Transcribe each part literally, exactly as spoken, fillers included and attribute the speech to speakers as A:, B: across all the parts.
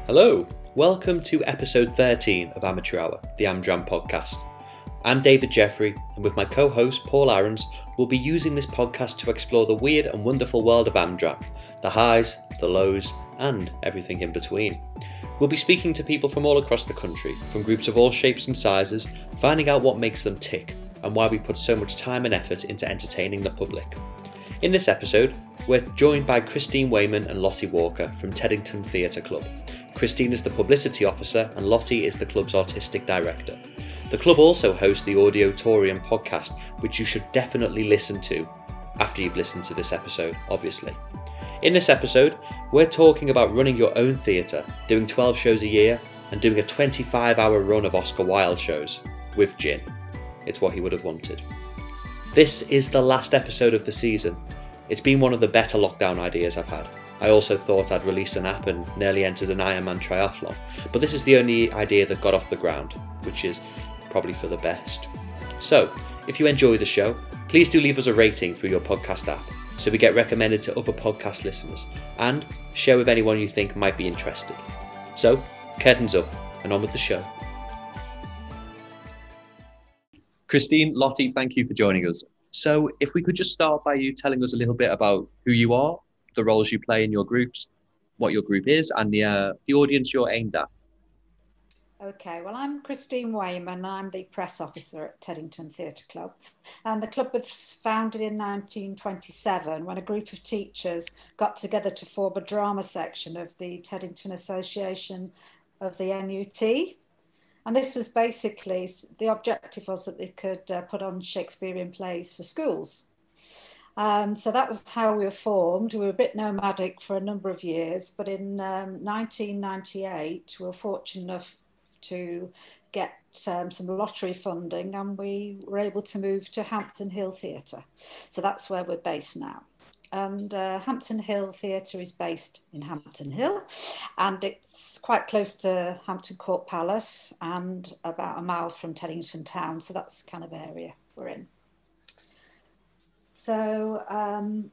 A: Hello, welcome to episode thirteen of Amateur Hour, the Amdram podcast. I'm David Jeffrey, and with my co-host Paul Aarons, we'll be using this podcast to explore the weird and wonderful world of Amdram, the highs, the lows, and everything in between. We'll be speaking to people from all across the country, from groups of all shapes and sizes, finding out what makes them tick, and why we put so much time and effort into entertaining the public. In this episode, we're joined by Christine Wayman and Lottie Walker from Teddington Theatre Club. Christine is the publicity officer and Lottie is the club's artistic director. The club also hosts the Audiotorium podcast, which you should definitely listen to after you've listened to this episode, obviously. In this episode, we're talking about running your own theatre, doing twelve shows a year, and doing a twenty-five hour run of Oscar Wilde shows, with gin. It's what he would have wanted. This is the last episode of the season. It's been one of the better lockdown ideas I've had. I also thought I'd release an app and nearly entered an Ironman triathlon, but this is the only idea that got off the ground, which is probably for the best. So, if you enjoy the show, please do leave us a rating through your podcast app, so we get recommended to other podcast listeners, and share with anyone you think might be interested. So, curtains up, and on with the show. Christine, Lottie, thank you for joining us. So, if we could just start by you telling us a little bit about who you are, the roles you play in your groups, what your group is, and the uh, the audience you're aimed at.
B: Okay, well, I'm Christine Wayman. I'm the press officer at Teddington Theatre Club. And the club was founded in nineteen twenty-seven when a group of teachers got together to form a drama section of the Teddington Association of the N U T. And this was basically, the objective was that they could uh, put on Shakespearean plays for schools. Um, so that was how we were formed. We were a bit nomadic for a number of years, but in um, nineteen ninety-eight, we were fortunate enough to get um, some lottery funding and we were able to move to Hampton Hill Theatre. So that's where we're based now. And uh, Hampton Hill Theatre is based in Hampton Hill and it's quite close to Hampton Court Palace and about a mile from Teddington Town. So that's the kind of area we're in. So um,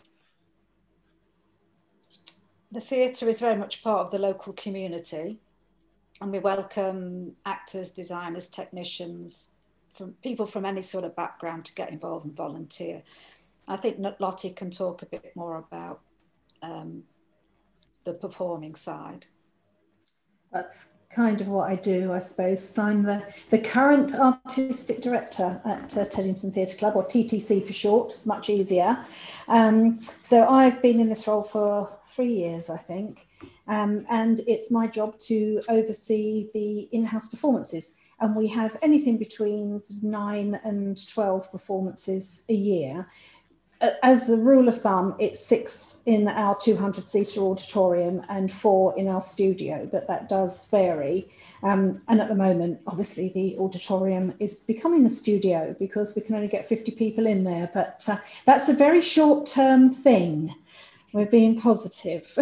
B: the theatre is very much part of the local community and we welcome actors, designers, technicians, from people from any sort of background to get involved and volunteer. I think Lottie can talk a bit more about um, the performing side.
C: That's kind of what I do, I suppose. So I'm the, the current artistic director at uh, Teddington Theatre Club, or T T C for short. It's much easier. Um, so I've been in this role for three years, I think, um, and it's my job to oversee the in-house performances. And we have anything between nine and twelve performances a year. As a rule of thumb, it's six in our two hundred seater auditorium and four in our studio, but that does vary. Um, and at the moment, obviously, the auditorium is becoming a studio because we can only get fifty people in there, but uh, that's a very short-term thing. We're being positive.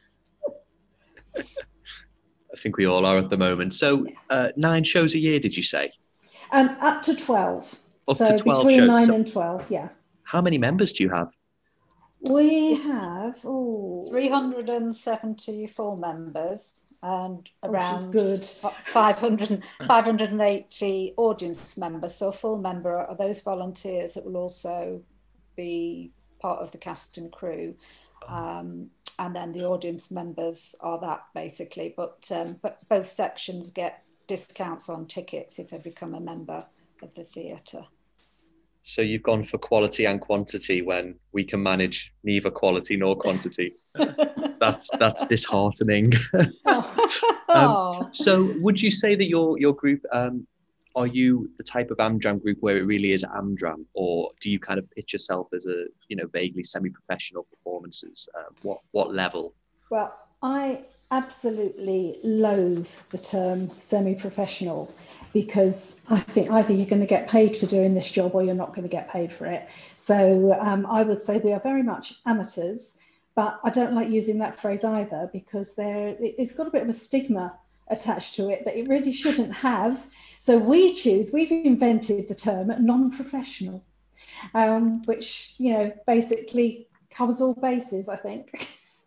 A: I think we all are at the moment. So uh, nine shows a year, did you say?
C: Um, up to twelve.
A: Up
C: so
A: to twelve
C: between
A: shows.
C: nine
A: So
C: and twelve, yeah.
A: how many members do you have?
C: We have oh,
B: three hundred seventy full members and around
C: good.
B: five hundred, five hundred eighty audience members. So a full member are those volunteers that will also be part of the cast and crew. Um, and then the audience members are that basically, but, um, but both sections get discounts on tickets if they become a member of the theatre.
A: So you've gone for quality and quantity when we can manage neither quality nor quantity. that's that's disheartening. um, so would you say that your your group, um, are you the type of Amdram group where it really is Amdram, or do you kind of pitch yourself as a, you know, vaguely semi-professional performances? Uh, what what level?
C: Well, I absolutely loathe the term semi-professional, because I think either you're going to get paid for doing this job or you're not going to get paid for it. So um, I would say we are very much amateurs, but I don't like using that phrase either because there it's got a bit of a stigma attached to it that it really shouldn't have. So we choose, we've invented the term non-professional, um, which, you know, basically covers all bases, I think.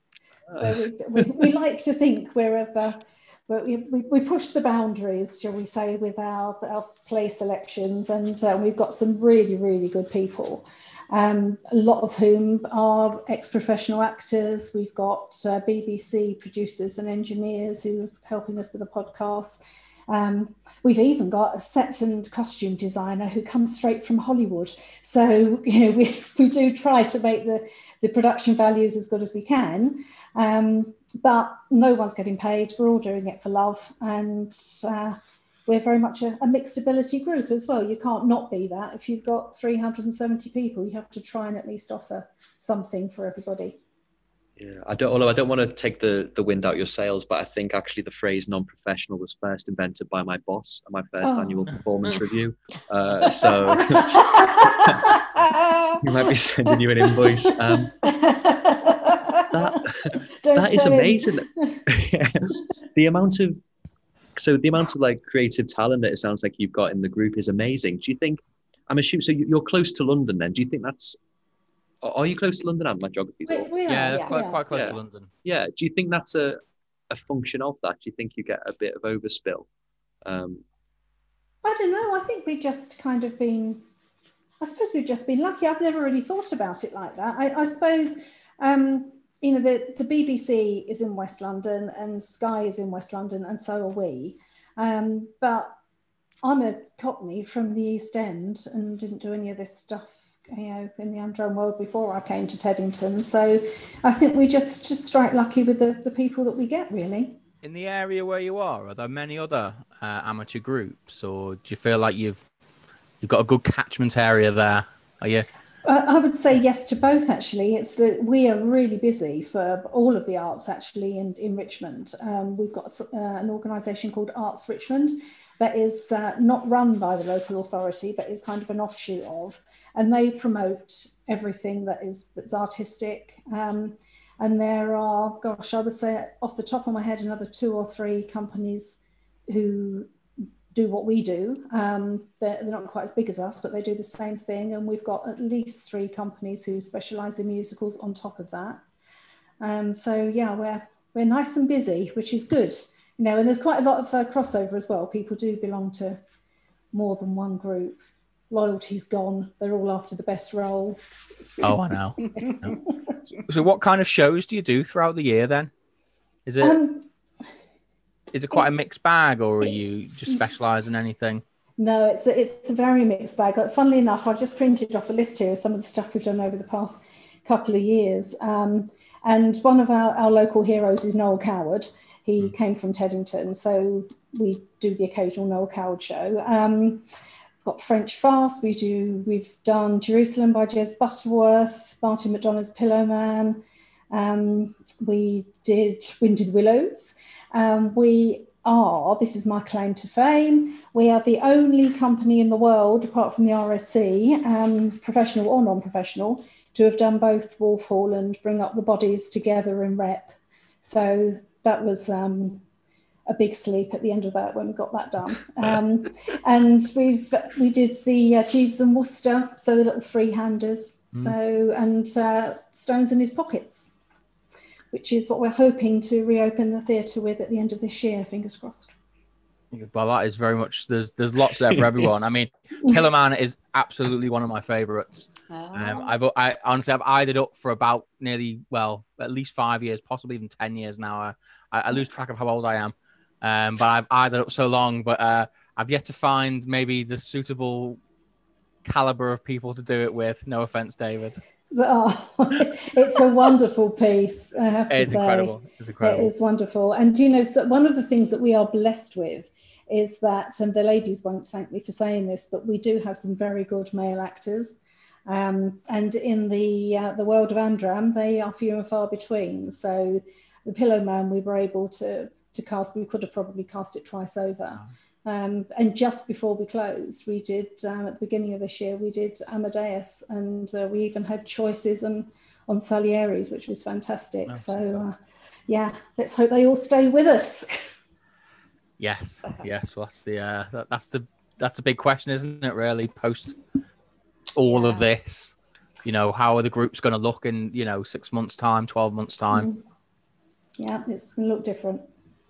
C: So we, we, we like to think we're of, uh, we, we, we push the boundaries, shall we say, with our, our play selections, and uh, we've got some really, really good people. Um, a lot of whom are ex-professional actors. We've got uh, B B C producers and engineers who are helping us with the podcast. Um, we've even got a set and costume designer who comes straight from Hollywood. So, you know, we, we do try to make the, the production values as good as we can, um, but no one's getting paid. We're all doing it for love, and uh, we're very much a, a mixed ability group as well. You can't not be that. If you've got three hundred seventy people, you have to try and at least offer something for everybody.
A: Yeah, I don't. Although I don't want to take the the wind out your sails, but I think actually the phrase "non-professional" was first invented by my boss at my first oh. annual performance review. Uh, so you might be sending you an invoice. Um, that that is amazing. The amount of so the amount of like creative talent that it sounds like you've got in the group is amazing. Do you think? I'm assuming so. You're close to London, then. Do you think that's Are you close to London? And my geography.
D: We, we are, yeah, that's yeah, quite
C: yeah.
D: quite close
A: yeah.
D: to London.
A: Yeah. Do you think that's a a function of that? Do you think you get a bit of overspill? Um,
C: I don't know. I think we've just kind of been. I suppose we've just been lucky. I've never really thought about it like that. I, I suppose, um, you know, the the B B C is in West London and Sky is in West London, and so are we. Um, but I'm a Cockney from the East End and didn't do any of this stuff, you know, in the Amdram world before I came to Teddington. So I think we just just strike lucky with the, the people that we get, really.
D: In the area where you are, are there many other uh, amateur groups, or do you feel like you've you've got a good catchment area there? Are you?
C: Uh, I would say yes to both, actually. It's uh, we are really busy for all of the arts, actually, in, in Richmond. Um, we've got uh, an organisation called Arts Richmond that is uh, not run by the local authority, but is kind of an offshoot of, and they promote everything that is that's artistic. Um, and there are, gosh, I would say off the top of my head, another two or three companies who do what we do. Um, they're, they're not quite as big as us, but they do the same thing. And we've got at least three companies who specialise in musicals on top of that. Um, so yeah, we're we're nice and busy, which is good. You know, and there's quite a lot of uh, crossover as well. People do belong to more than one group. Loyalty's gone. They're all after the best role.
D: Oh, I know. No. So what kind of shows do you do throughout the year then? Is it um, is it quite it, a mixed bag, or are you just specialise in anything?
C: No, it's a, it's a very mixed bag. Funnily enough, I've just printed off a list here of some of the stuff we've done over the past couple of years. Um, and one of our, our local heroes is Noel Coward. He came from Teddington, so we do the occasional Noel Coward show. Um, we've got French Farce. We do. We've done Jerusalem by Jez Butterworth, Martin McDonagh's Pillowman. Um, we did Winded Willows. Um, we are. This is my claim to fame. We are the only company in the world, apart from the R S C, um, professional or non-professional, to have done both Wolf Hall and Bring Up the Bodies together in rep. So that was um, a big sleep at the end of that when we got that done. Um, and we've we did the uh, Jeeves and Worcester, so the little three-handers, mm. so and uh, Stones in His Pockets, which is what we're hoping to reopen the theatre with at the end of this year, fingers crossed.
D: Well, that is very much, there's there's lots there for everyone. I mean, Pillowman is absolutely one of my favourites. Oh. Um, I've I honestly I've eyed it up for about nearly, well, at least five years, possibly even ten years now. I, I lose track of how old I am, um, but I've eyed it up so long. But uh, I've yet to find maybe the suitable calibre of people to do it with. No offence, David.
C: Oh, it's a wonderful piece, I have to
D: it's
C: say.
D: Incredible. It's incredible.
C: It is wonderful. And, you know, so one of the things that we are blessed with is that, and the ladies won't thank me for saying this, but we do have some very good male actors. Um, and in the uh, the world of Amdram, they are few and far between. So the Pillowman, we were able to, to cast, we could have probably cast it twice over. Oh. Um, and just before we closed, we did, um, at the beginning of this year, we did Amadeus, and uh, we even had choices on, on Salieri's, which was fantastic. Absolutely. So, uh, yeah, let's hope they all stay with us.
D: Yes, yes. Well, that's the uh, that, that's the that's the big question, isn't it? Really, post all yeah. of this, you know, how are the groups going to look in, you know, six months' time, twelve months' time?
C: Yeah, it's going to look different.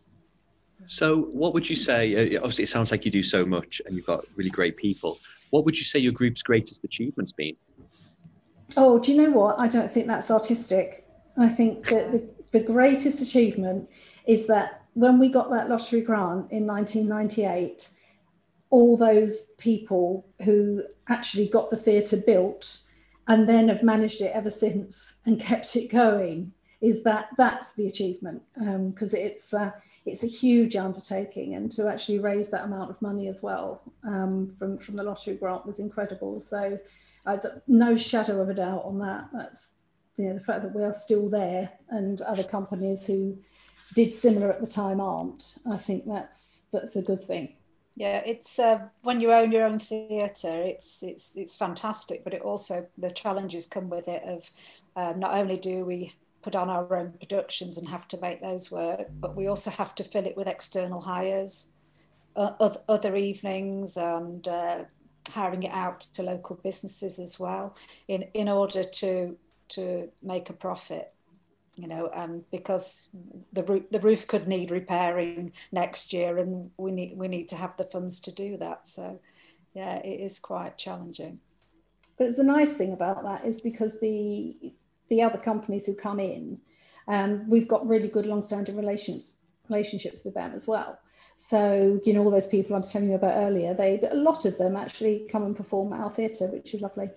A: So what would you say, uh, obviously it sounds like you do so much and you've got really great people. What would you say your group's greatest achievement's been?
C: Oh, do you know what? I don't think that's artistic. I think that the, the greatest achievement is that when we got that lottery grant in nineteen ninety-eight, all those people who actually got the theatre built and then have managed it ever since and kept it going, is that that's the achievement, because um, it's uh, it's a huge undertaking, and to actually raise that amount of money as well um, from from the lottery grant was incredible. So uh, no shadow of a doubt on that. That's, you know, the fact that we are still there and other companies who did similar at the time aren't. I think that's that's a good thing.
B: Yeah, it's uh, when you own your own theatre, it's it's it's fantastic, but it also, the challenges come with it of um, not only do we put on our own productions and have to make those work, but we also have to fill it with external hires, uh, other evenings, and uh, hiring it out to local businesses as well, in in order to to make a profit. You know, and because the roof, the roof could need repairing next year, and we need we need to have the funds to do that. So, yeah, it is quite challenging.
C: But the nice thing about that is because the the other companies who come in, um, we've got really good long-standing relations relationships with them as well. So, you know, all those people I was telling you about earlier, they a lot of them actually come and perform at our theatre, which is lovely.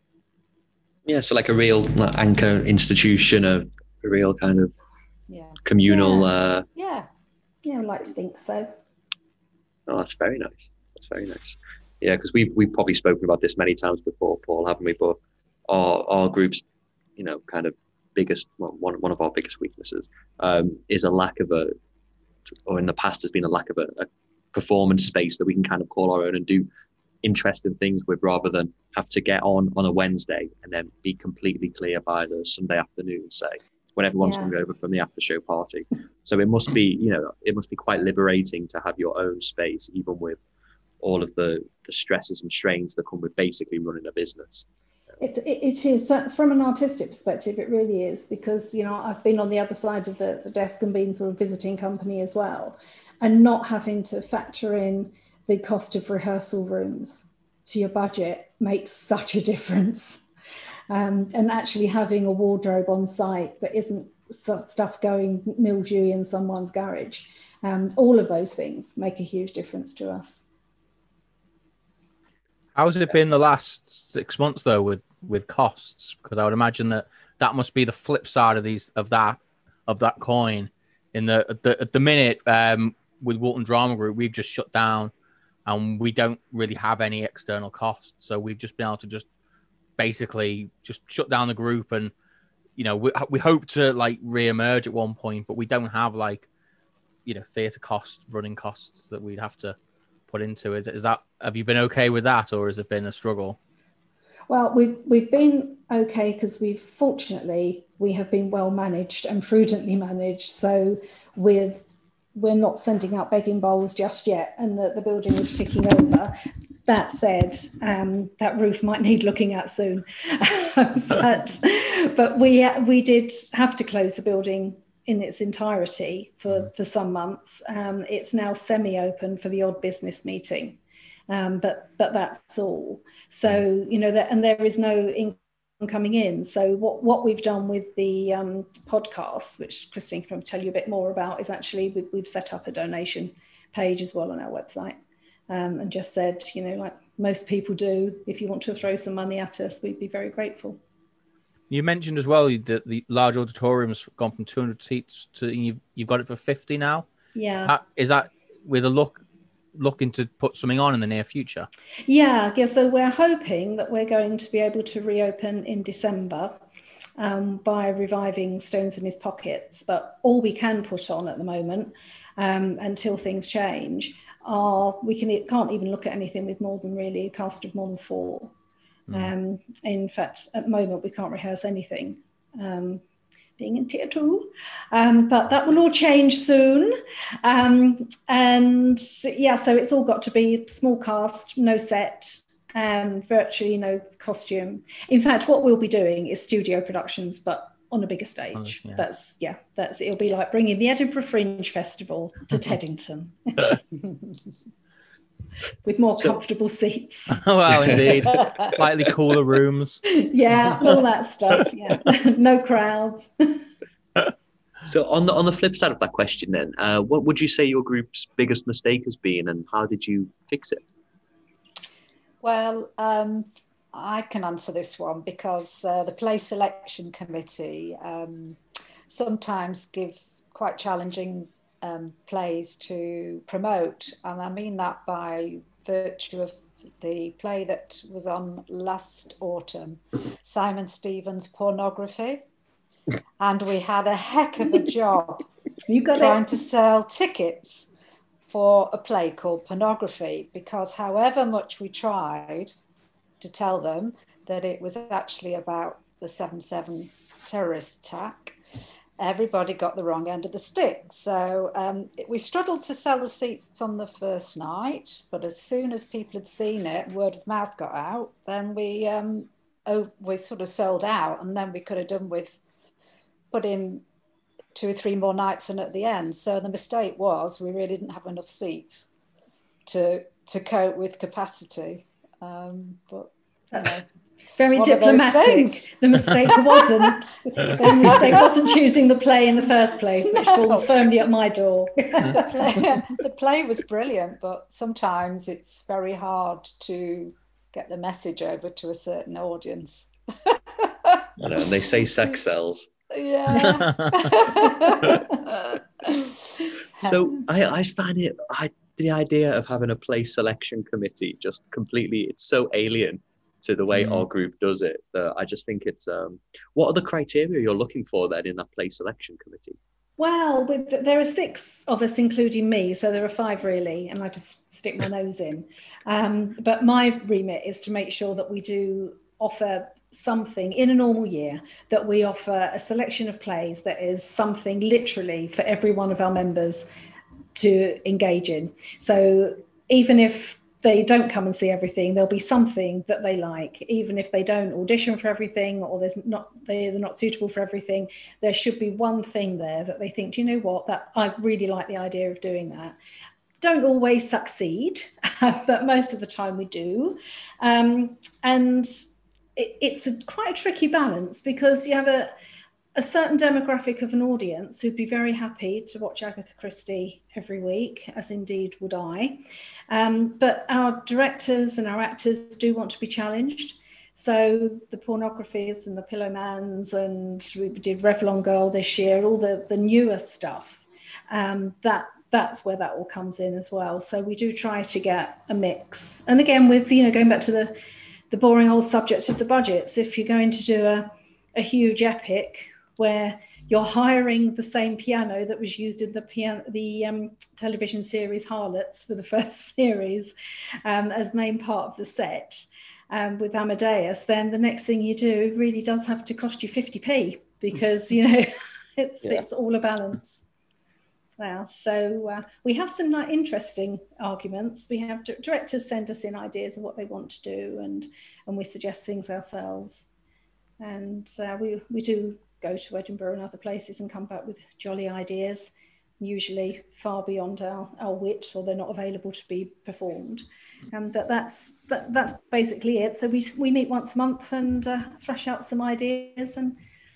A: Yeah, so like a real like, anchor institution, a, a real kind of
B: yeah.
A: communal.
C: Yeah.
A: Uh...
C: yeah, yeah, I'd like to think so.
A: Oh, that's very nice. That's very nice. Yeah, because we've we've probably spoken about this many times before, Paul, haven't we? But our our group's, you know, kind of biggest well, one one of our biggest weaknesses um, is a lack of a, or in the past has been a lack of a, a performance space that we can kind of call our own and do interesting things with, rather than have to get on on a Wednesday and then be completely clear by the Sunday afternoon, say, when everyone's
C: Yeah.
A: hungover from the after show party. So it must be, you know, it must be quite liberating to have your own space, even with all of the, the stresses and strains that come with basically running a business.
C: It, it, it is, from an artistic perspective, it really is, because, you know, I've been on the other side of the, the desk and been sort of visiting company as well, and not having to factor in the cost of rehearsal rooms to your budget makes such a difference. Um, and actually having a wardrobe on site that isn't stuff going mildewy in someone's garage, um, all of those things make a huge difference to us.
D: How's it been the last six months though with with costs? Because I would imagine that that must be the flip side of these of that of that coin. In the at the, at the minute um, with Walton Drama Group, we've just shut down, and we don't really have any external costs. So we've just been able to just basically just shut down the group, and you know we we hope to like re-emerge at one point, but we don't have like you know theatre costs, running costs that we'd have to put into. Is is that, have you been okay with that, or has it been a struggle?
C: Well, we've we've been okay because we've fortunately we have been well managed and prudently managed. So we're we're not sending out begging bowls just yet, and the, the building is ticking over. That said, um, that roof might need looking at soon. but but we we did have to close the building in its entirety for, for some months. Um, it's now semi-open for the odd business meeting, um, but but that's all. So, you know, that, and there is no income coming in. So what, what we've done with the um, podcasts, which Christine can tell you a bit more about, is actually we, we've set up a donation page as well on our website, um, and just said, you know, like most people do, if you want to throw some money at us, we'd be very grateful.
D: You mentioned as well that the large auditorium's gone from two hundred seats to you've, you've got it for fifty now.
C: Yeah.
D: How, is that with a look looking to put something on in the near future?
C: Yeah, yeah. So we're hoping that we're going to be able to reopen in December um, by reviving Stones in His Pockets. But all we can put on at the moment, um, until things change, are we can can't even look at anything with more than really a cast of more than four. Um, in fact, at the moment, we can't rehearse anything, um, being in tier two, um, but that will all change soon. Um, and yeah, so it's all got to be small cast, no set, um, virtually no costume. In fact, what we'll be doing is studio productions, but on a bigger stage.
D: Oh, yeah.
C: That's yeah. That's it'll be like bringing the Edinburgh Fringe Festival to Teddington. With more so, comfortable seats.
D: Well, indeed. Slightly cooler rooms.
C: Yeah, all that stuff. Yeah. No crowds.
A: So on the on the flip side of that question then, uh, what would you say your group's biggest mistake has been and how did you fix it?
B: Well, um, I can answer this one because uh, the play selection committee um, sometimes give quite challenging um, plays to promote. And I mean that by virtue of the play that was on last autumn, Simon Stevens' Pornography. And we had a heck of a job
C: you got
B: trying
C: it.
B: to sell tickets for a play called Pornography, because however much we tried to tell them that it was actually about the seven seven terrorist attack, everybody got the wrong end of the stick. So um, it, we struggled to sell the seats on the first night, but as soon as people had seen it, word of mouth got out, then we, um, oh, we sort of sold out, and then we could have done with put in two or three more nights in at the end. So the mistake was we really didn't have enough seats to to cope with capacity. Um, but you know,
C: very diplomatic. The mistake wasn't the mistake wasn't choosing the play in the first place, which no. falls firmly at my door.
B: the, play, the play was brilliant, but sometimes it's very hard to get the message over to a certain audience.
A: I know, and they say sex sells.
B: Yeah.
A: So I, I find it, I, the idea of having a play selection committee just completely, it's so alien to the way mm. our group does it. That I just think it's, um, what are the criteria you're looking for then in that play selection committee?
C: Well, with, there are six of us, including me, so there are five really, and I just stick my nose in. Um, but my remit is to make sure that we do offer something in a normal year, that we offer a selection of plays that is something literally for every one of our members to engage in. So even if they don't come and see everything, there'll be something that they like. Even if they don't audition for everything, or there's not they're not suitable for everything, there should be one thing there that they think, do you know what, that I really like the idea of doing that. Don't always succeed, but most of the time we do. Um, and it's a, quite a tricky balance, because you have a, a certain demographic of an audience who'd be very happy to watch Agatha Christie every week, as indeed would I. Um, but our directors and our actors do want to be challenged. So the Pornographies and the Pillowmans, and we did Revlon Girl this year, all the, the newer stuff, um, that that's where that all comes in as well. So we do try to get a mix. And again, with, you know, going back to the the boring old subject of the budgets, if you're going to do a, a huge epic where you're hiring the same piano that was used in the piano, the um, television series Harlots for the first series um, as main part of the set um, with Amadeus, then the next thing you do really does have to cost you fifty p, because, you know, it's yeah. it's all a balance. Well, so uh, we have some uh, interesting arguments. We have directors send us in ideas of what they want to do, and and we suggest things ourselves. And uh, we we do go to Edinburgh and other places and come back with jolly ideas, usually far beyond our, our wit, or they're not available to be performed. Um, but that's that, that's basically it. So we we meet once a month and uh, thrash out some ideas and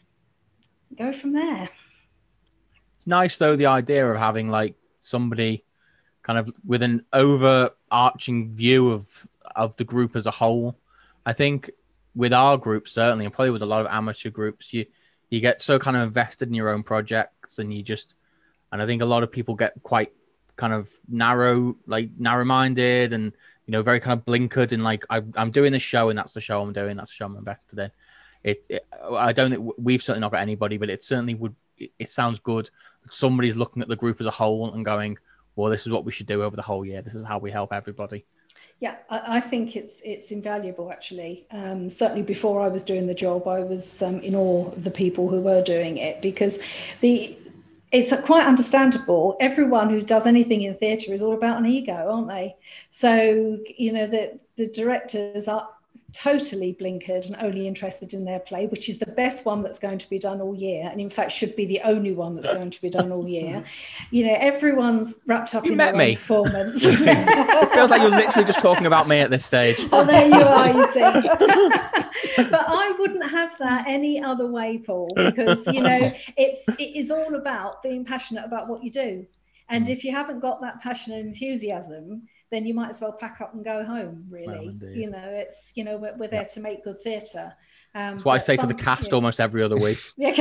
C: go from there.
D: It's nice, though, the idea of having like somebody kind of with an overarching view of of the group as a whole. I think with our group, certainly, and probably with a lot of amateur groups, you you get so kind of invested in your own projects, and you just, and I think a lot of people get quite kind of narrow, like narrow-minded, and, you know, very kind of blinkered, and like, I, I'm doing this show, and that's the show I'm doing, that's the show I'm invested in. It, it I don't think we've certainly not got anybody, but it certainly would. It sounds good. Somebody's looking at the group as a whole and going, well, this is what we should do over the whole year. This is how we help everybody.
C: Yeah, I, I think it's it's invaluable, actually. Um, certainly before I was doing the job, I was um, in awe of the people who were doing it, because the it's quite understandable. Everyone who does anything in theatre is all about an ego, aren't they? So, you know, the, the directors are totally blinkered and only interested in their play, which is the best one that's going to be done all year, and in fact should be the only one that's going to be done all year. You know, everyone's wrapped up
D: You
C: in
D: met
C: their
D: me.
C: own performance.
D: It feels like you're literally just talking about me at this stage.
C: Oh, there you are, you see. But I wouldn't have that any other way, Paul, because, you know, it's it is all about being passionate about what you do. And if you haven't got that passion and enthusiasm, then you might as well pack up and go home, really. Well, you know, it's, you know, we're, we're there yep. to make good theatre. Um,
D: That's what I say some, to the cast yeah. almost every other week.
C: Yeah.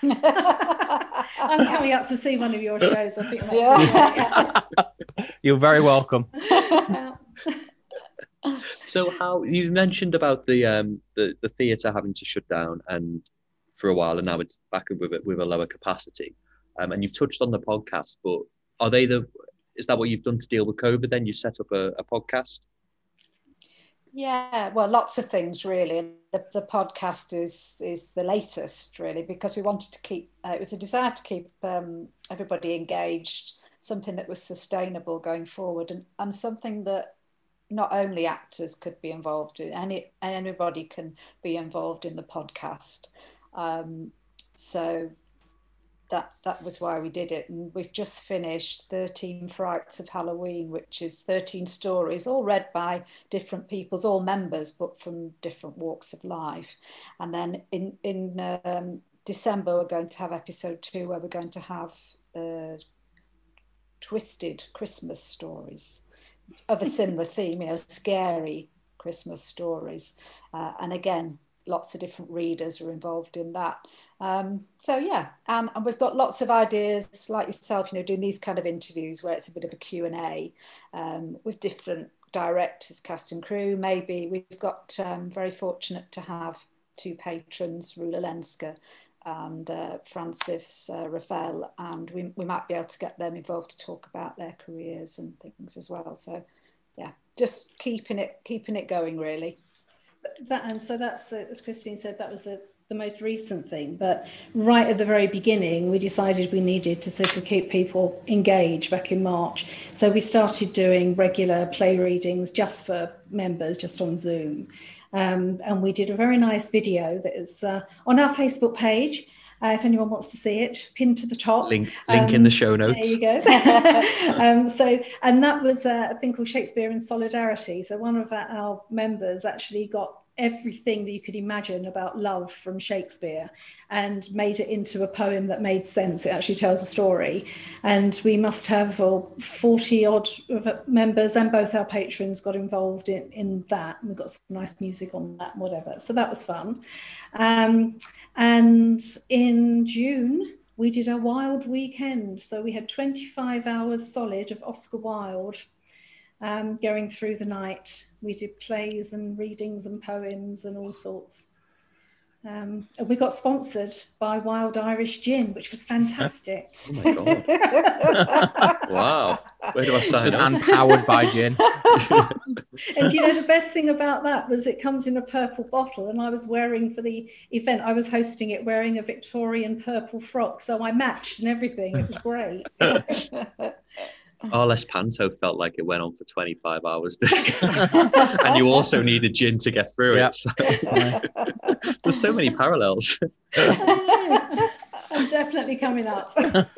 C: I'm coming up to see one of your shows, I think. Yeah.
D: You're very welcome.
A: So how, you mentioned about the um the, the theatre having to shut down and for a while, and now it's back with a, with a lower capacity. Um, and you've touched on the podcast, but are they the... Is that what you've done to deal with COVID then? You set up a, a podcast?
B: Yeah, well, lots of things really. The, the podcast is is the latest really, because we wanted to keep, uh, it was a desire to keep um, everybody engaged, something that was sustainable going forward, and, and something that not only actors could be involved in, any, anybody can be involved in the podcast. Um, so That that was why we did it, and we've just finished thirteen Frights of Halloween, which is thirteen stories, all read by different peoples, all members, but from different walks of life. And then in in um, December, we're going to have episode two, where we're going to have uh, twisted Christmas stories of a similar theme, you know, scary Christmas stories, uh, and again, lots of different readers are involved in that. Um, so yeah, and, and we've got lots of ideas like yourself, you know, doing these kind of interviews where it's a bit of a Q and A um, with different directors, cast and crew. Maybe we've got um, very fortunate to have two patrons, Rula Lenska and uh, Francis uh, Raphael, and we, we might be able to get them involved to talk about their careers and things as well. So yeah, just keeping it keeping it going really.
C: That, and so that's, uh, as Christine said, that was the, the most recent thing. But right at the very beginning, we decided we needed to sort of keep people engaged back in March. So we started doing regular play readings just for members, just on Zoom. Um, and we did a very nice video that is uh, on our Facebook page. Uh, if anyone wants to see it, pinned to the top.
A: Link, link um, in the show notes.
C: There you go. um, so, and that was uh, a thing called Shakespeare in Solidarity. So one of our, our members actually got everything that you could imagine about love from Shakespeare and made it into a poem that made sense. It actually tells a story. And we must have well, forty odd members, and both our patrons got involved in, in that. And we got some nice music on that and whatever. So that was fun. Um, and in June, we did a Wilde weekend. So we had twenty-five hours solid of Oscar Wilde um, going through the night. We did plays and readings and poems and all sorts. Um, and we got sponsored by Wild Irish Gin, which was fantastic.
A: Oh my God. Wow. Where do I sign up?
D: And powered by gin.
C: And you know, the best thing about that was it comes in a purple bottle, and I was wearing for the event, I was hosting it wearing a Victorian purple frock. So I matched and everything. It was great.
A: Arles Panto felt like it went on for twenty-five hours. And you also needed gin to get through
D: yep.
A: it. So. There's so many parallels.
C: I'm definitely coming up.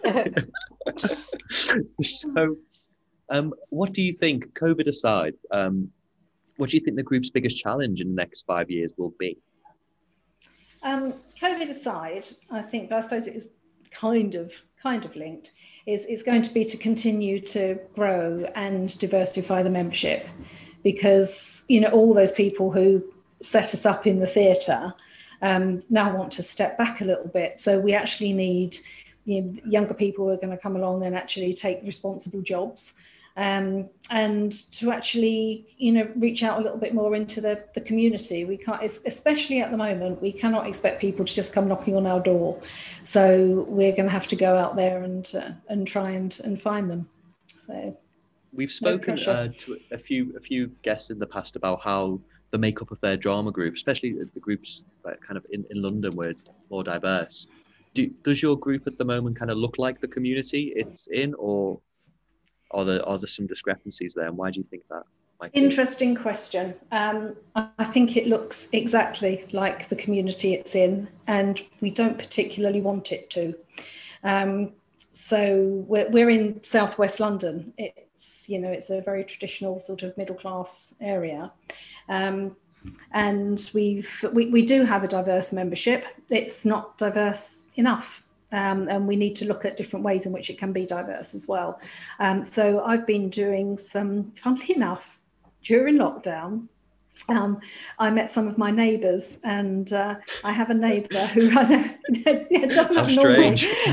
A: So, um, what do you think, COVID aside, um, what do you think the group's biggest challenge in the next five years will be?
C: Um, COVID aside, I think, but I suppose it is kind of kind of linked, is, is going to be to continue to grow and diversify the membership, because, you know, all those people who set us up in the theatre um, now want to step back a little bit. So we actually need, you know, younger people who are going to come along and actually take responsible jobs. Um, and to actually, you know, reach out a little bit more into the, the community. We can't, especially at the moment, we cannot expect people to just come knocking on our door. So we're going to have to go out there and uh, and try and, and find them. So
A: we've spoken no uh, to a few a few guests in the past about how the makeup of their drama group, especially the groups like kind of in, in London where it's more diverse. Do, does your group at the moment kind of look like the community it's in, or Are there, are there some discrepancies there, and why do you think that?
E: might be?
C: Interesting question. Um, I think it looks exactly like the community it's in, and we don't particularly want it to. Um, so we're, we're in southwest London. It's, you know, it's a very traditional sort of middle class area. Um, and we've, we, we do have a diverse membership. It's not diverse enough. Um, and we need to look at different ways in which it can be diverse as well. Um, so I've been doing some, funnily enough, during lockdown, um, I met some of my neighbours, and uh, I have a neighbour who it doesn't happen normally, but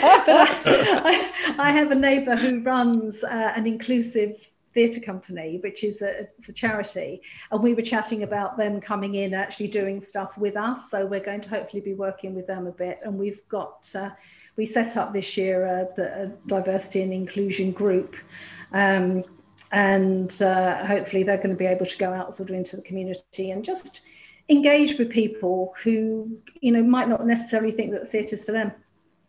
C: I, I have a neighbour who runs uh, an inclusive theatre company, which is a, it's a charity, and we were chatting about them coming in, actually doing stuff with us. So we're going to hopefully be working with them a bit, and we've got uh, we set up this year a, the, a diversity and inclusion group. Um, And uh, hopefully they're going to be able to go out sort of into the community and just engage with people who, you know, might not necessarily think that the theatre's for them.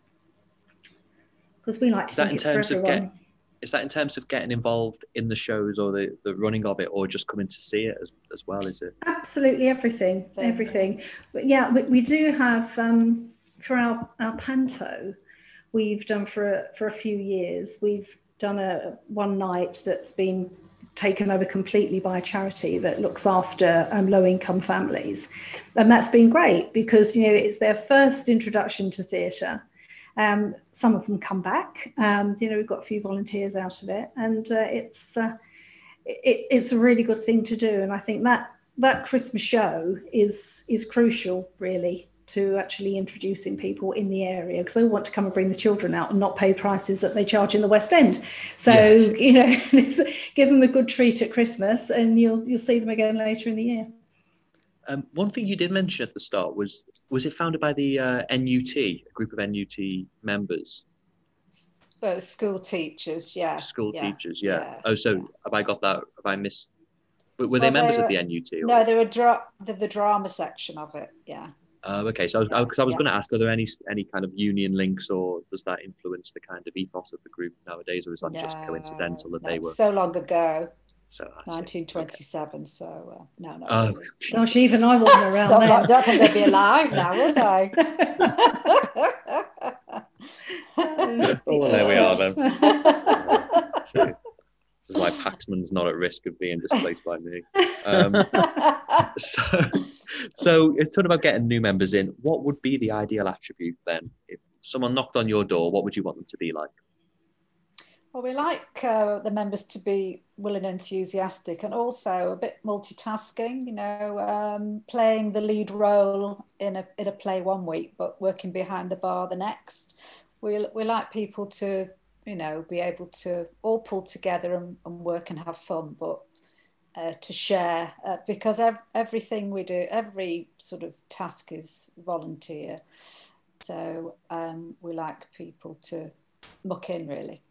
C: Because we like to think it's for everyone.
E: Get, is that in terms of getting involved in the shows or the, the running of it, or just coming to see it as, as well, is it?
C: Absolutely everything, everything. But yeah, we, we do have, um, for our, our Panto, we've done for a, for a few years, we've done a one night that's been taken over completely by a charity that looks after um, low-income families, and that's been great because, you know, it's their first introduction to theatre. Um, some of them come back. Um, you know, we've got a few volunteers out of it, and uh, it's uh, it, it's a really good thing to do. And I think that that Christmas show is is crucial, really, to actually introducing people in the area, because they want to come and bring the children out and not pay prices that they charge in the West End. So, yeah. you know, give them a good treat at Christmas, and you'll you'll see them again later in the year.
E: Um, one thing you did mention at the start was, was it founded by the uh, N U T, a group of N U T members?
B: Well, school teachers, yeah.
E: School
B: yeah.
E: teachers, yeah.
B: yeah.
E: Oh, so
B: yeah.
E: have I got that? Have I missed? Were
B: well,
E: they members
B: they were,
E: of the N U T? Or?
B: No, they were dra- the, the drama section of it, yeah.
E: Uh, okay, so because I was, I was
B: yeah.
E: going to ask, are there any any kind of union links, or does that influence the kind of ethos of the group nowadays, or is that
B: no,
E: just coincidental that
B: no,
E: they were
B: so long ago?
E: So
B: nineteen twenty-seven. Okay. So uh, no, no.
E: Oh,
B: really.
C: Gosh, even I wasn't around
B: no,
C: then.
B: I don't think they'd be alive now, would they?
E: Oh, well, there we are then. This is why Paxman's not at risk of being displaced by me. Um, so, so it's talking about getting new members in. What would be the ideal attribute then? If someone knocked on your door, what would you want them to be like?
B: Well, we like uh, the members to be willing and enthusiastic, and also a bit multitasking, you know, um, playing the lead role in a in a play one week, but working behind the bar the next. We, we like people to, you know, be able to all pull together and, and work and have fun, but uh, to share, uh, because ev- everything we do, every sort of task is volunteer. So um, we like people to muck in, really.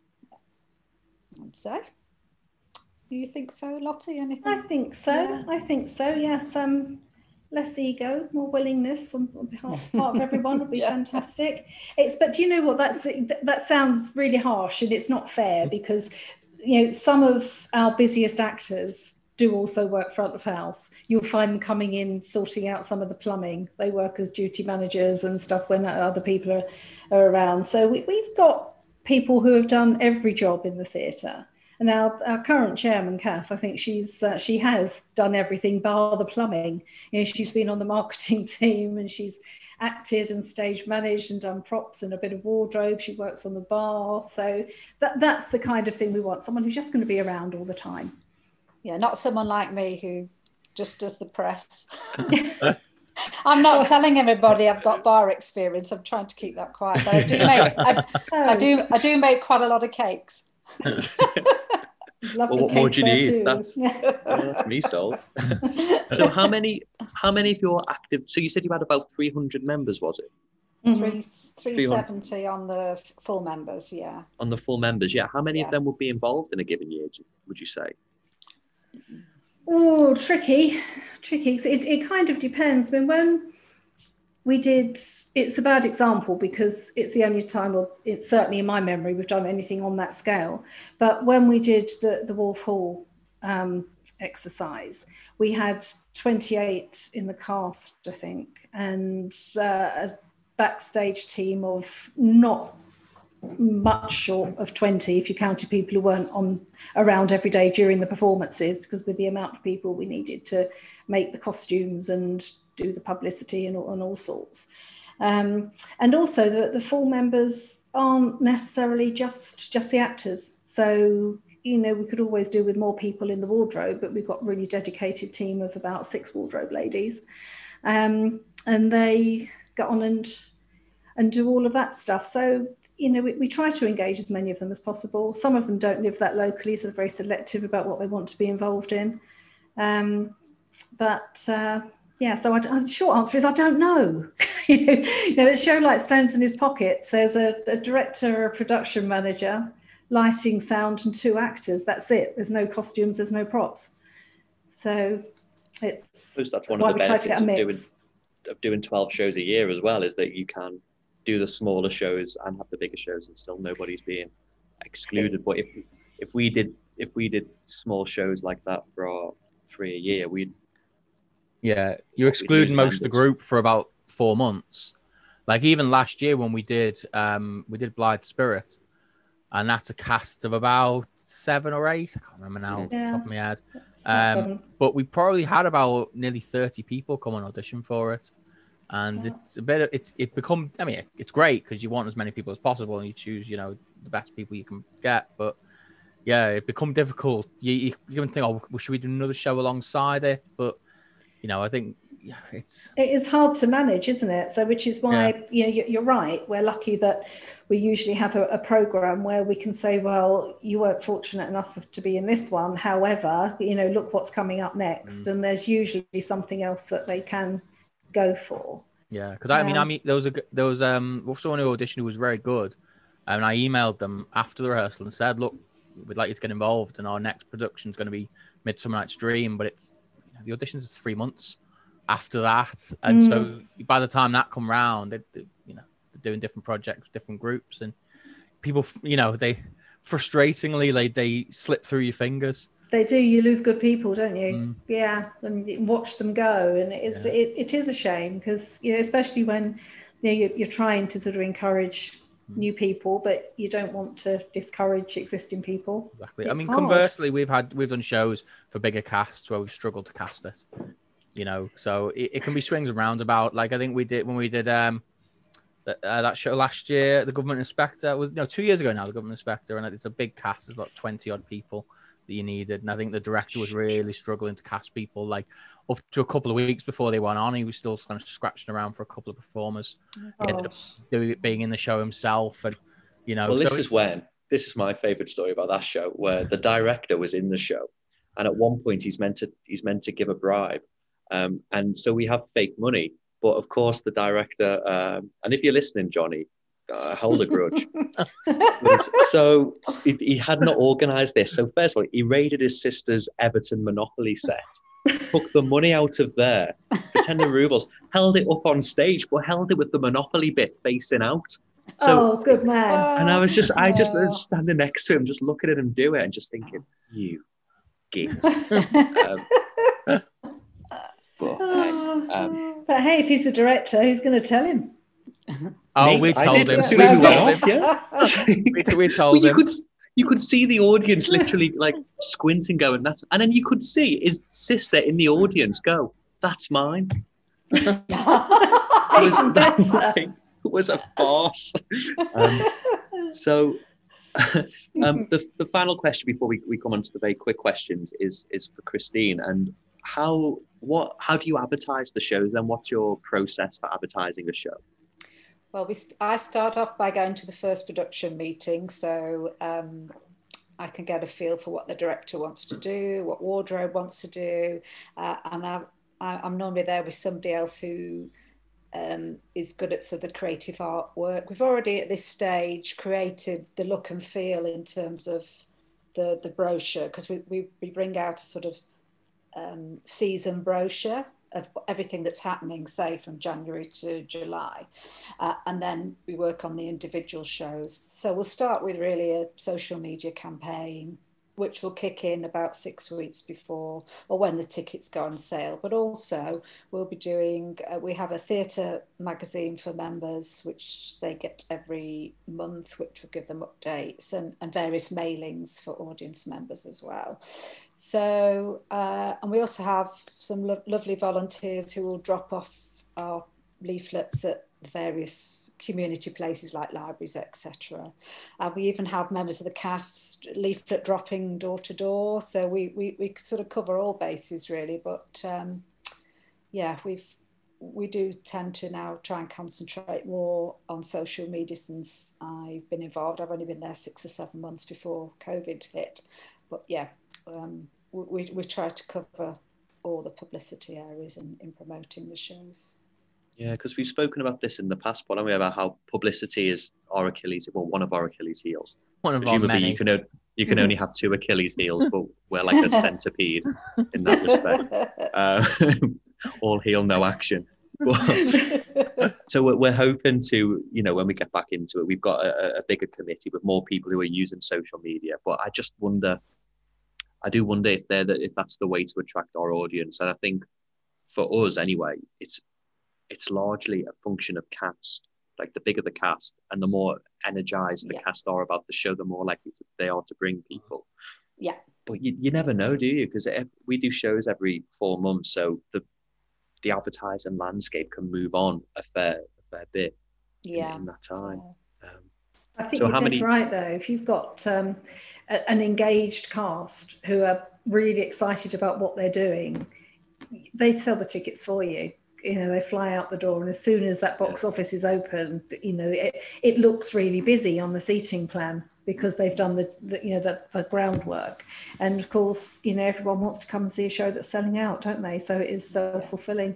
B: I'd say. Do you think so, Lottie? Anything?
C: I think so. Yeah. I think so. Yes. Um, less ego, more willingness on, on behalf part of everyone would be yeah. fantastic. It's. But do you know what? That's that sounds really harsh, and it's not fair, because, you know, some of our busiest actors do also work front of house. You'll find them coming in, sorting out some of the plumbing. They work as duty managers and stuff when other people are, are around. So we, we've got people who have done every job in the theatre. And our, our current chairman, Kath, I think she's uh, she has done everything bar the plumbing. You know, she's been on the marketing team, and she's acted and stage managed and done props and a bit of wardrobe. She works on the bar. So that that's the kind of thing we want, someone who's just going to be around all the time.
B: Yeah, not someone like me who just does the press. I'm not telling everybody I've got bar experience. I'm trying to keep that quiet, but I do make I,
C: oh.
B: I do I do make quite a lot of cakes.
E: Well, what more do you need? That's yeah, that's me sold. So how many how many of your active? So you said you had about three hundred members, was it?
B: Mm-hmm. Three three seventy on the full members, yeah.
E: On the full members, yeah. How many
B: yeah.
E: of them would be involved in a given year? Would you say?
C: Oh, tricky, tricky. It, it kind of depends. I mean, when we did, it's a bad example because it's the only time, or it's certainly in my memory, we've done anything on that scale. But when we did the, the Wolf Hall um, exercise. We had twenty-eight in the cast, I think, and uh, a backstage team of not much short of twenty, if you counted people who weren't on around every day during the performances, because with the amount of people we needed to make the costumes and do the publicity and, and all sorts. Um, and also the, the full members aren't necessarily just just the actors. So, you know, we could always do with more people in the wardrobe, but we've got a really dedicated team of about six wardrobe ladies. Um, and they go on and and do all of that stuff. So, you know, we, we try to engage as many of them as possible. Some of them don't live that locally, so they're very selective about what they want to be involved in. Um, but uh, yeah, so I, the short answer is I don't know. you know, you know, a show like Stones in His Pockets, there's a, a director, a production manager, lighting, sound, and two actors. That's it. There's no costumes, there's no props. So it's
E: that's one of the benefits of doing, of doing twelve shows a year as well, is that you can do the smaller shows and have the bigger shows, and still nobody's being excluded. But if if we did if we did small shows like that for our, for a year, we'd
D: yeah, you're excluding most of the group for about four months. Like even last year when we did um we did Blithe Spirit, and that's a cast of about seven or eight. I can't remember now,
C: yeah.
D: off the top of my head. Um, but we probably had about nearly thirty people come and audition for it. And yeah. it's a bit of, it's, it become, I mean, it's great because you want as many people as possible and you choose, you know, the best people you can get. But yeah, it become difficult. You, you, you can think, oh, well, should we do another show alongside it? But, you know, I think yeah, it's.
C: It is hard to manage, isn't it? So, which is why, yeah. you know, you're right. We're lucky that we usually have a, a program where we can say, well, you weren't fortunate enough to be in this one. However, you know, look what's coming up next. Mm. And there's usually something else that they can go for.
D: Yeah, because I mean, I mean, there was a there was um someone who auditioned who was very good, and I emailed them after the rehearsal and said, "Look, we'd like you to get involved, and our next production is going to be Midsummer Night's Dream, but it's you know, the auditions is three months after that, and mm. so by the time that come round, they, they, you know, they're doing different projects, different groups, and people, you know, they frustratingly they they slip through your fingers."
C: They do. You lose good people, don't you? Mm. Yeah, and you watch them go, and it's yeah. it, it is a shame because you know, especially when you know you're, you're trying to sort of encourage mm. new people, but you don't want to discourage existing people.
D: Exactly.
C: It's
D: I mean,
C: hard.
D: Conversely, we've had we've done shows for bigger casts where we've struggled to cast it. You know, so it, it can be swings and roundabout. Like I think we did when we did um that, uh, that show last year, the Government Inspector was no two years ago now. The Government Inspector, and it's a big cast. There's about twenty odd people that you needed, and I think the director was really struggling to cast people. Like up to a couple of weeks before they went on, he was still kind of scratching around for a couple of performers. Oh. He ended up doing, being in the show himself, and you know.
E: Well,
D: so
E: this is when this is my favorite story about that show, where the director was in the show, and at one point he's meant to he's meant to give a bribe, um, and so we have fake money. But of course, the director, um, and if you're listening, Johnny, I hold a grudge. So he, he had not organised this. So first of all, he raided his sister's Everton Monopoly set, took the money out of there, for ten rubles, held it up on stage, but held it with the Monopoly bit facing out.
C: So, oh, good man.
E: And I was just, I just was standing next to him, just looking at him do it and just thinking, you git. um, but,
C: um, but hey, if he's the director, who's going to tell him?
D: Oh,
E: Me,
D: we told him.
E: As soon as we went off, yeah.
D: we, we told
E: well, you
D: him.
E: Could, you could see the audience literally like squinting, going, "That's," and then you could see his sister in the audience go, "That's mine." was, that like, was a farce. Um, so, um, the the final question before we, we come on to the very quick questions is is for Christine. And how what how do you advertise the shows? Then what's your process for advertising a show?
B: Well, we, I start off by going to the first production meeting, so um, I can get a feel for what the director wants to do, what wardrobe wants to do, uh, and I, I, I'm normally there with somebody else who um, is good at sort of the creative artwork. We've already at this stage created the look and feel in terms of the, the brochure, because we, we, we bring out a sort of um, season brochure of everything that's happening, say from January to July, uh, and then we work on the individual shows. So we'll start with really a social media campaign. which will kick in about six weeks before or when the tickets go on sale. But also we'll be doing, uh, we have a theatre magazine for members, which they get every month, which will give them updates, and, and various mailings for audience members as well. So, uh, and we also have some lo lovely volunteers who will drop off our leaflets at various community places like libraries, et cetera. Uh, we even have members of the cast leaflet dropping door to door. So we, we, we sort of cover all bases really, but um, yeah, we've, we do tend to now try and concentrate more on social media since I've been involved. I've only been there six or seven months before COVID hit, but yeah, um, we, we try to cover all the publicity areas in, in promoting the shows.
E: Yeah, because we've spoken about this in the past, but we about how publicity is our Achilles, well, one of our Achilles heels.
D: One of
E: Presumably,
D: our many.
E: you can you can only have two Achilles heels, but we're like a centipede in that respect. Uh, all heel, no action. But, so we're, we're hoping to, you know, when we get back into it, we've got a, a bigger committee with more people who are using social media. But I just wonder, I do wonder if they're the, if that's the way to attract our audience. And I think for us anyway, it's it's largely a function of cast. Like the bigger the cast and the more energized the yeah. cast are about the show, the more likely to, they are to bring people.
B: Yeah.
E: But you, you never know, do you? Because we do shows every four months. So the the advertising landscape can move on a fair a fair bit
B: yeah.
E: in, in that time.
C: Yeah. Um, I think
E: so
C: you're
E: how
C: dead
E: many...
C: right, though. If you've got um, a, an engaged cast who are really excited about what they're doing, they sell the tickets for you. You know, they fly out the door, and as soon as that box yeah. office is open, you know, it, it looks really busy on the seating plan because they've done the, the you know, the, the groundwork. And of course, you know, everyone wants to come and see a show that's selling out, don't they? So it is self-fulfilling.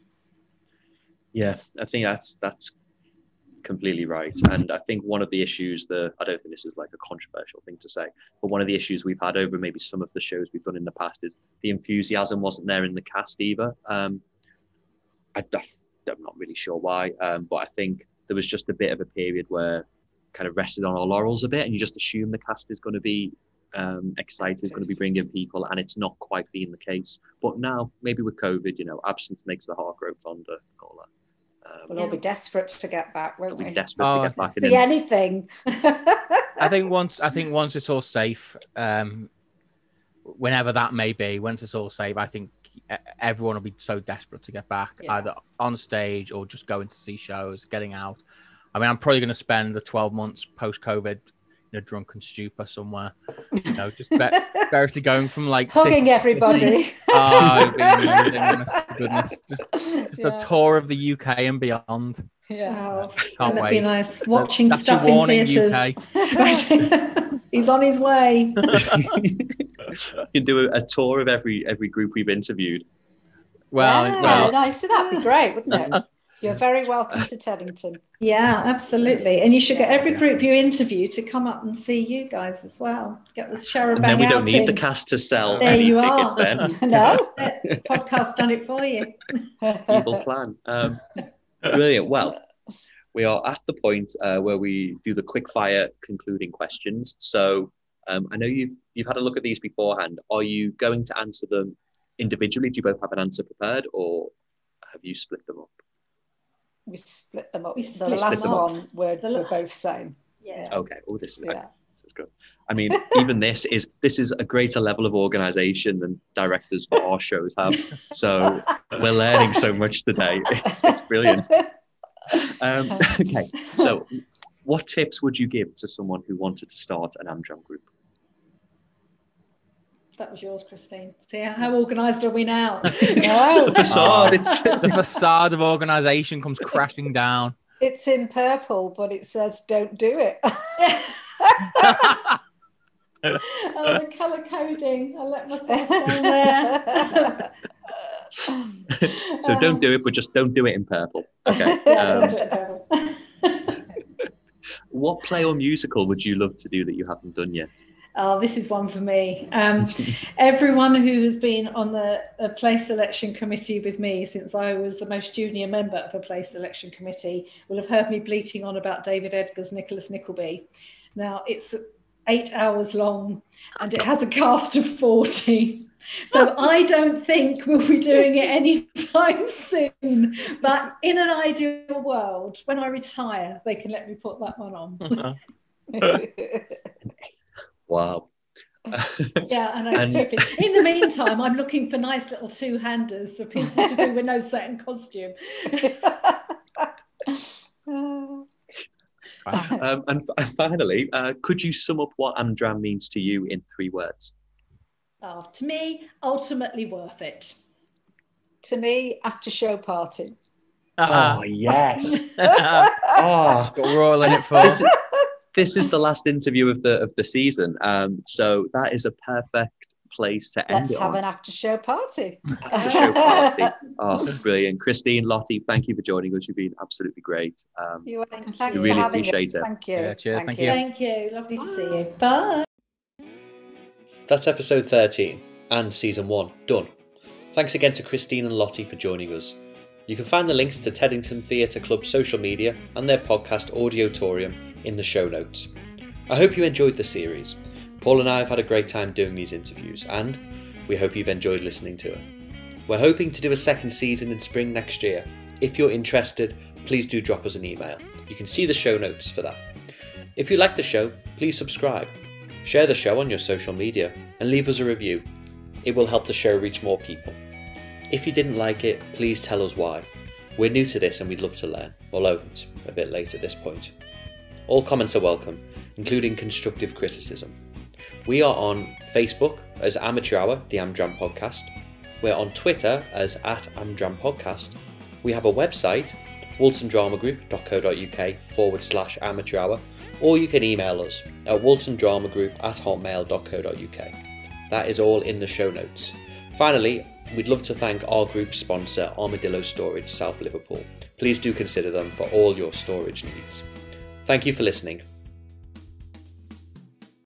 E: Yeah, I think that's that's completely right. And I think one of the issues that, I don't think this is like a controversial thing to say, but one of the issues we've had over maybe some of the shows we've done in the past is the enthusiasm wasn't there in the cast either. Um, I, I'm not really sure why, um, but I think there was just a bit of a period where kind of rested on our laurels a bit, and you just assume the cast is going to be um, excited, going to be bringing people, and it's not quite been the case. But now, maybe with COVID, you know, absence makes the heart grow fonder and all that. Um,
B: we'll all be desperate to get back, won't
E: we'll
B: we?
E: Be desperate
D: oh,
E: to get back.
B: See anything.
D: I think once, I think once it's all safe, um, whenever that may be, once it's all safe, I think everyone will be so desperate to get back, yeah. either on stage or just going to see shows, getting out. I mean, I'm probably going to spend the twelve months post-COVID in a drunken stupor somewhere. You know, just variously going from like
B: hugging
D: six,
B: everybody.
D: Oh, it'd be amazing, honest to goodness. Just, just yeah. a tour of the U K and beyond.
B: Yeah,
C: oh,
D: can't
C: that'd
D: wait.
C: Be nice. Watching
D: That's
C: stuff
D: your warning,
C: in theatres.
D: U K.
C: He's on his way.
E: You can do a, a tour of every every group we've interviewed.
D: Well,
B: yeah,
D: well,
B: nice. So that'd be great, wouldn't it? You're very welcome to Teddington.
C: Yeah, absolutely. And you should get every group you interview to come up and see you guys as well. Get the Sharabang
E: And then we don't need
C: in.
E: the cast to sell
C: there
E: any
C: you
E: tickets
C: are.
E: then.
B: No.
C: Podcast done it for you.
E: Evil plan. Um, brilliant. Well, we are at the point uh, where we do the quick fire concluding questions. So um, I know you've you've had a look at these beforehand. Are you going to answer them individually? Do you both have an answer prepared, or have you split them up?
B: We split them up.
C: We
B: the
C: split
B: last
E: them up.
B: one we're, we're both saying.
C: Yeah.
E: Okay. Oh, this is
B: Yeah.
E: okay. This is good. I mean, even this is this is a greater level of organisation than directors for our shows have. So we're learning so much today. It's, it's brilliant. Um, okay. So, what tips would you give to someone who wanted to start an Amdram group?
C: That was yours, Christine. See how organised are we now?
B: No.
E: The facade.
D: Oh,
E: It's
D: the facade of organisation comes crashing down.
B: It's in purple, but it says "Don't do it."
C: Oh, the colour coding. I let myself down there.
E: So don't do it, but just don't do it in purple. Okay.
C: Yeah,
E: Um,
C: don't do it in purple.
E: what play or musical would you love to do that you haven't done yet?
C: Oh, this is one for me. Um, everyone who has been on the, the play selection committee with me since I was the most junior member of a play selection committee will have heard me bleating on about David Edgar's Nicholas Nickleby. Now, it's eight hours long, and it has a cast of forty. So I don't think we'll be doing it anytime soon. But in an ideal world, when I retire, they can let me put that one on.
E: Wow.
C: Yeah, and I'm hoping. In the meantime, I'm looking for nice little two-handers for people to do with no certain costume.
E: um, and f- finally, uh, could you sum up what Amdram means to you in three words?
C: Oh, to me, ultimately worth it.
B: To me, after show party.
E: Oh, yes. Oh,
D: Got Royal in it for.
E: this, is, this is the last interview of the of the season. Um, so that is a perfect place to end
B: Let's
E: it
B: have
E: on.
B: an after show party.
E: After show party. Oh, brilliant. Christine, Lottie, thank you for joining us. You've been absolutely great. Um,
B: You're welcome.
C: Thank
B: Thanks
C: you.
B: for
E: Really
B: having
E: appreciate
B: us.
E: it.
B: Thank you.
D: Yeah, cheers. Thank you.
C: Thank you. Lovely to see you. Bye.
A: That's episode thirteen and season one done. Thanks again to Christine and Lottie for joining us. You can find the links to Teddington Theatre Club's social media and their podcast Audiotorium in the show notes. I hope you enjoyed the series. Paul and I have had a great time doing these interviews, and we hope you've enjoyed listening to it. We're hoping to do a second season in spring next year. If you're interested, please do drop us an email. You can see the show notes for that. If you like the show, please subscribe. Share the show on your social media and leave us a review. It will help the show reach more people. If you didn't like it, please tell us why. We're new to this and we'd love to learn, although it's a bit late at this point. All comments are welcome, including constructive criticism. We are on Facebook as Amateur Hour, the Amdram Podcast. We're on Twitter as at Amdram Podcast. We have a website, waltondramagroup.co.uk forward slash amateur hour, or you can email us at waltondramagroup at hotmail.co.uk. That is all in the show notes. Finally, we'd love to thank our group sponsor, Armadillo Storage, South Liverpool. Please do consider them for all your storage needs. Thank you for listening.